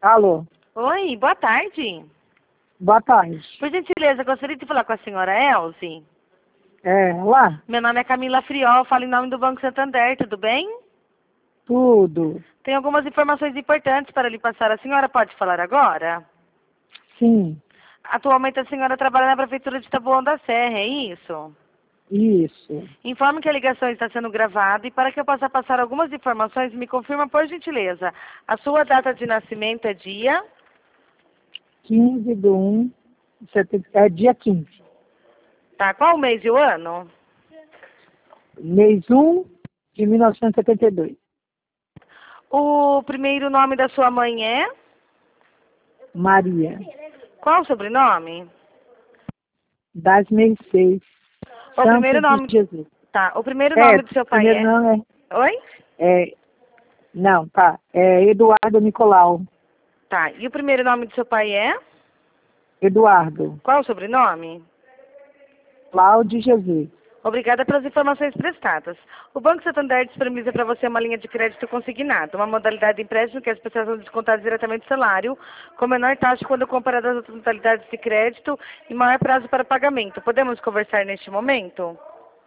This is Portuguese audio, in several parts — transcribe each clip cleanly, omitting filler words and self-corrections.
Alô, Oi, boa tarde. boa tarde. Por gentileza, gostaria de falar com a senhora Elze. Lá, Meu nome é Camila Friol, falo em nome do Banco Santander, tudo bem? tudo. Tem algumas informações importantes para lhe passar. A senhora pode falar agora? Sim, Atualmente a senhora trabalha na Prefeitura de Taboão da Serra, é isso? isso. Informe que a ligação está sendo gravada e para que eu possa passar algumas informações, me confirma por gentileza. A sua data de nascimento é dia? 15/1, é dia 15. Tá, qual o mês e o ano? Mês 1 de 1972. O primeiro nome da sua mãe é? Maria, Qual o sobrenome? das Mercês, O primeiro Santos de nome. Jesus. Tá. O primeiro nome do seu pai Primeiro é? não Oi? não, tá, é Eduardo Nicolau. Tá. E o primeiro nome do seu pai é? Eduardo, Qual o sobrenome? Cláudio Jesus. Obrigada pelas informações prestadas. O Banco Santander disponibiliza para você uma linha de crédito consignado, uma modalidade de empréstimo que as pessoas são descontadas diretamente do salário, com menor taxa quando comparada às outras modalidades de crédito e maior prazo para pagamento. Podemos conversar neste momento?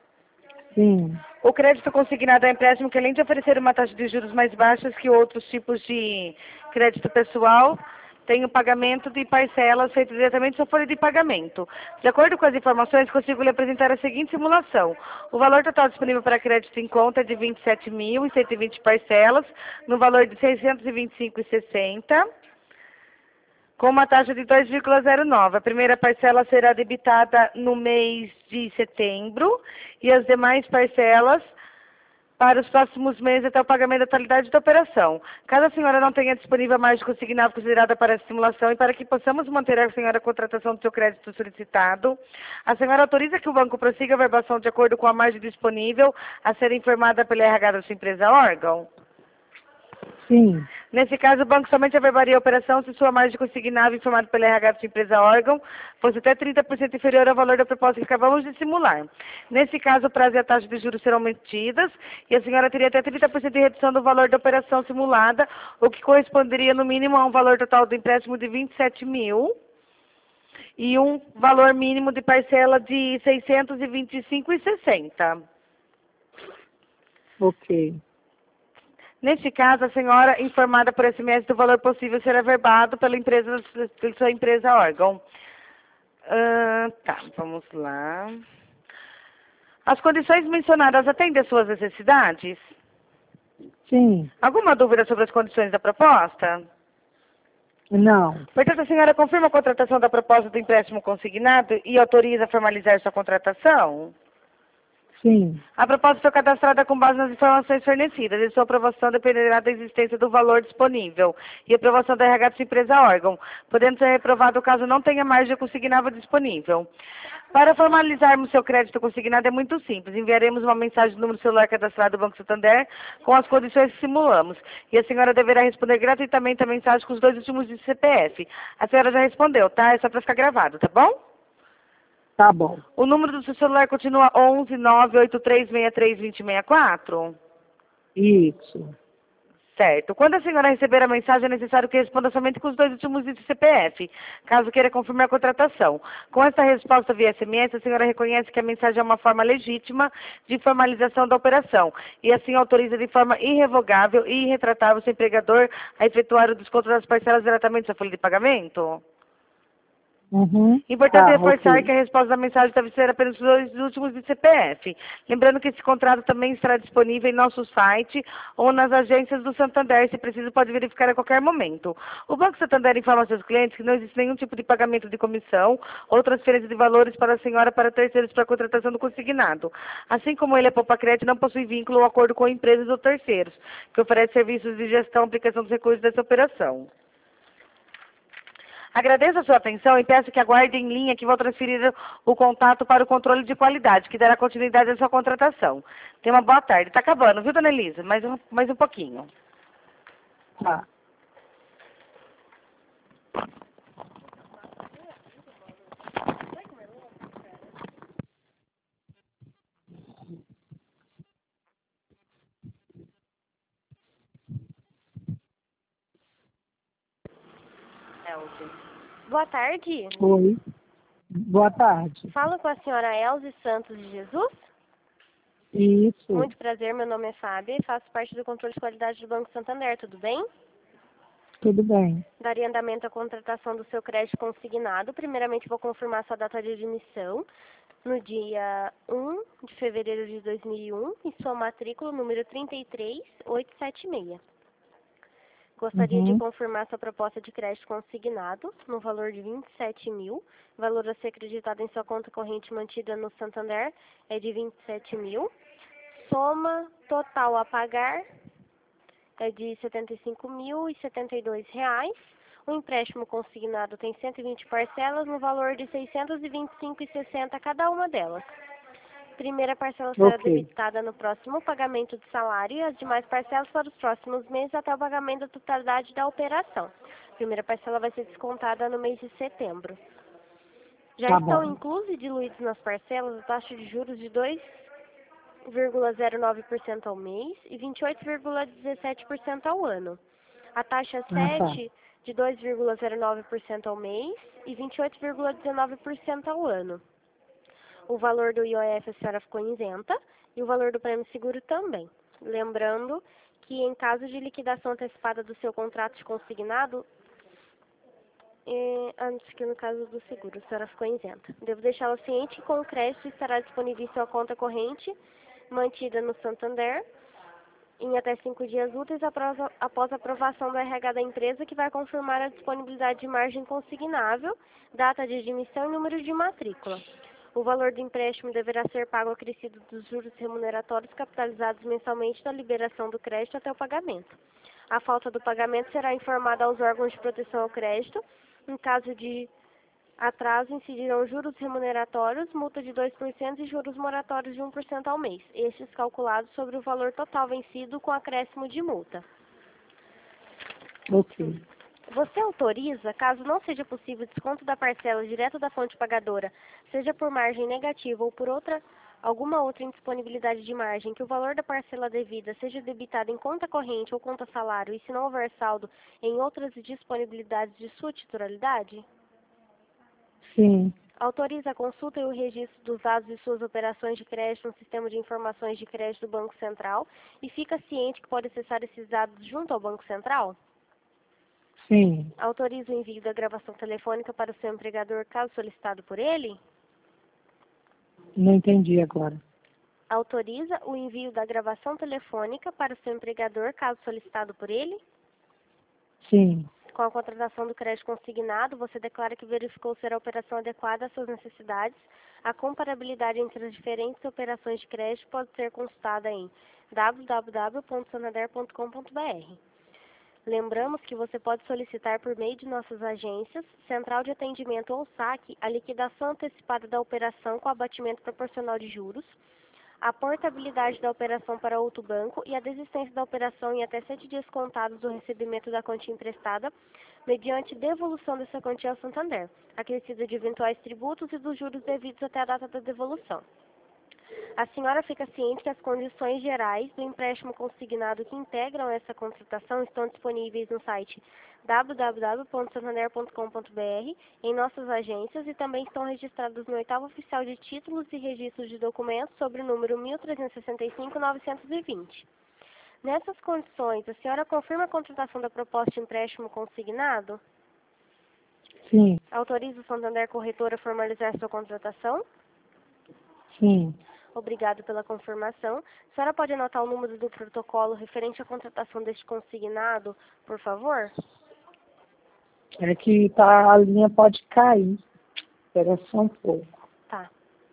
Sim, O crédito consignado é um empréstimo que, além de oferecer uma taxa de juros mais baixa que outros tipos de crédito pessoal, tem o pagamento de parcelas feito diretamente sua folha de pagamento. De acordo com as informações, consigo lhe apresentar a seguinte simulação. O valor total disponível para crédito em conta é de 27.120 parcelas, no valor de R$ 625,60. Com uma taxa de 2,09. A primeira parcela será debitada no mês de setembro e as demais parcelas para os próximos meses até o pagamento da totalidade da operação. Caso a senhora não tenha disponível a margem consignada considerada para a simulação e para que possamos manter a senhora a contratação do seu crédito solicitado, a senhora autoriza que o banco prossiga a verbação de acordo com a margem disponível a ser informada pela RH da sua empresa órgão? sim, Nesse caso, o banco somente averbaria a operação se sua margem consignável informada pela RH da sua empresa órgão fosse até 30% inferior ao valor da proposta que acabamos de simular. Nesse caso, o prazo e a taxa de juros serão mantidas e a senhora teria até 30% de redução do valor da operação simulada, o que corresponderia no mínimo a um valor total do empréstimo de 27 mil e um valor mínimo de parcela de 625,60. ok. Neste caso, a senhora informada por SMS do valor possível ser averbado pela sua empresa órgão. Tá, vamos lá. As condições mencionadas atendem às suas necessidades? Sim, Alguma dúvida sobre as condições da proposta? não, Portanto, a senhora confirma a contratação da proposta do empréstimo consignado e autoriza a formalizar sua contratação? sim, A proposta foi cadastrada com base nas informações fornecidas e sua aprovação dependerá da existência do valor disponível e aprovação da RH de sua empresa órgão, podendo ser reprovado caso não tenha margem consignável disponível. Para formalizarmos seu crédito consignado é muito simples. Enviaremos uma mensagem no número celular cadastrado do Banco Santander com as condições que simulamos. E a senhora deverá responder gratuitamente a mensagem com os 2 últimos de CPF. A senhora já respondeu, tá? É só para ficar gravado, tá bom? tá bom. O número do seu celular continua 11 983632064? Isso, Certo. Quando a senhora receber a mensagem, é necessário que responda somente com os 2 últimos dígitos do CPF, caso queira confirmar a contratação. Com essa resposta via SMS, a senhora reconhece que a mensagem é uma forma legítima de formalização da operação e assim autoriza de forma irrevogável e irretratável seu empregador a efetuar o desconto das parcelas diretamente da folha de pagamento? Importante tá, reforçar que ok. a resposta da mensagem deve ser apenas os 2 últimos de CPF. Lembrando que esse contrato também estará disponível em nosso site ou nas agências do Santander. Se preciso, pode verificar a qualquer momento. O Banco Santander informa aos seus clientes que não existe nenhum tipo de pagamento de comissão ou transferência de valores para a senhora para terceiros para a contratação do consignado. Assim como ele, a Poupa Crédito, não possui vínculo ou acordo com empresas ou terceiros, que oferecem serviços de gestão e aplicação dos recursos dessa operação. Agradeço a sua atenção e peço que aguarde em linha que vou transferir o contato para o controle de qualidade, que dará continuidade à sua contratação. Tenha uma boa tarde. Está acabando, viu, dona Elisa? Mais um pouquinho. Tá. Elze. Boa tarde. Oi. Boa tarde. Falo com a senhora Elze Santos de Jesus. Isso. Muito prazer, meu nome é Fábia e faço parte do controle de qualidade do Banco Santander, tudo bem? Tudo bem. Daria andamento à contratação do seu crédito consignado. Primeiramente, vou confirmar sua data de admissão no dia 1 de fevereiro de 2001 e sua matrícula número 33876. Gostaria de confirmar sua proposta de crédito consignado no valor de 27 mil. O valor a ser acreditado em sua conta corrente mantida no Santander é de 27 mil. Soma total a pagar é de R$ 75.072. O empréstimo consignado tem 120 parcelas no valor de R$ 625,60 cada uma delas. Primeira parcela será debitada no próximo pagamento de salário e as demais parcelas para os próximos meses até o pagamento da totalidade da operação. Primeira parcela vai ser descontada no mês de setembro. Já estão inclusos e diluídos nas parcelas a taxa de juros de 2,09% ao mês e 28,17% ao ano. A taxa 7 de 2,09% ao mês e 28,19% ao ano. O valor do IOF a senhora ficou isenta e o valor do prêmio seguro também. Lembrando que em caso de liquidação antecipada do seu contrato de consignado, antes que no caso do seguro, a senhora ficou isenta. Devo deixá-la ciente que com o crédito estará disponível em sua conta corrente, mantida no Santander, em até 5 dias úteis após a aprovação do RH da empresa, que vai confirmar a disponibilidade de margem consignável, data de admissão e número de matrícula. O valor do empréstimo deverá ser pago acrescido dos juros remuneratórios capitalizados mensalmente da liberação do crédito até o pagamento. A falta do pagamento será informada aos órgãos de proteção ao crédito. Em caso de atraso, incidirão juros remuneratórios, multa de 2% e juros moratórios de 1% ao mês, estes calculados sobre o valor total vencido com acréscimo de multa. Ok. Você autoriza, caso não seja possível desconto da parcela direto da fonte pagadora, seja por margem negativa ou por alguma outra indisponibilidade de margem, que o valor da parcela devida seja debitado em conta corrente ou conta salário e se não houver saldo em outras disponibilidades de sua titularidade? Sim. Autoriza a consulta e o registro dos dados de suas operações de crédito no sistema de informações de crédito do Banco Central e fica ciente que pode acessar esses dados junto ao Banco Central? Sim. Autoriza o envio da gravação telefônica para o seu empregador, caso solicitado por ele? Não entendi agora. Autoriza o envio da gravação telefônica para o seu empregador, caso solicitado por ele? Sim. Com a contratação do crédito consignado, você declara que verificou ser a operação adequada às suas necessidades. A comparabilidade entre as diferentes operações de crédito pode ser consultada em www.santander.com.br. Lembramos que você pode solicitar por meio de nossas agências, Central de Atendimento ou SAC, a liquidação antecipada da operação com abatimento proporcional de juros, a portabilidade da operação para outro banco e a desistência da operação em até 7 dias contados do recebimento da quantia emprestada, mediante devolução dessa quantia ao Santander, acrescida de eventuais tributos e dos juros devidos até a data da devolução. A senhora fica ciente que as condições gerais do empréstimo consignado que integram essa contratação estão disponíveis no site www.santander.com.br, em nossas agências e também estão registradas no 8º Oficial de Títulos e Registros de Documentos sobre o número 1365-920. Nessas condições, a senhora confirma a contratação da proposta de empréstimo consignado? Sim. Autoriza o Santander Corretora a formalizar sua contratação? Sim. Obrigado pela confirmação. A senhora pode anotar o número do protocolo referente à contratação deste consignado, por favor? É que a linha pode cair. Espera só um pouco. Tá.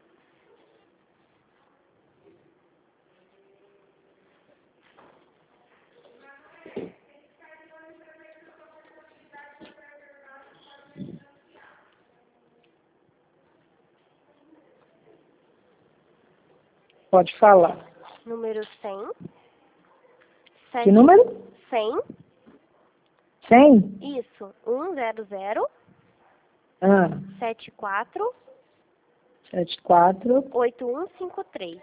Pode falar. Número 100. Que número? 100. 100? Isso. 100. 74. 74. 8153.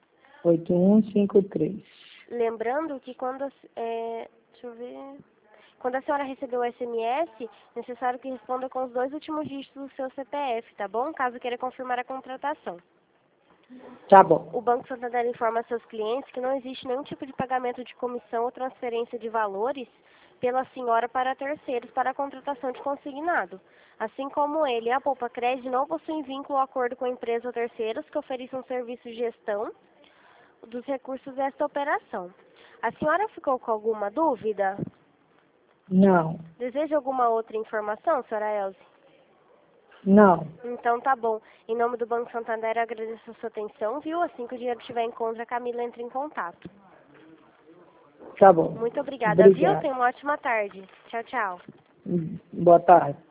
8153. Lembrando que quando... deixa eu ver... Quando a senhora receber o SMS, é necessário que responda com os 2 últimos dígitos do seu CPF, tá bom? Caso queira confirmar a contratação. Tá bom. O Banco Santander informa a seus clientes que não existe nenhum tipo de pagamento de comissão ou transferência de valores pela senhora para terceiros para a contratação de consignado. Assim como ele e a Poupa Cred não possuem vínculo ou acordo com empresa ou terceiros que ofereçam serviço de gestão dos recursos desta operação. A senhora ficou com alguma dúvida? Não. Deseja alguma outra informação, senhora Elze? Não. Então tá bom. Em nome do Banco Santander, eu agradeço a sua atenção, viu? Assim que o dinheiro estiver em conta, a Camila entra em contato. Tá bom. Muito obrigada, viu? Tenha uma ótima tarde. Tchau, tchau. Boa tarde.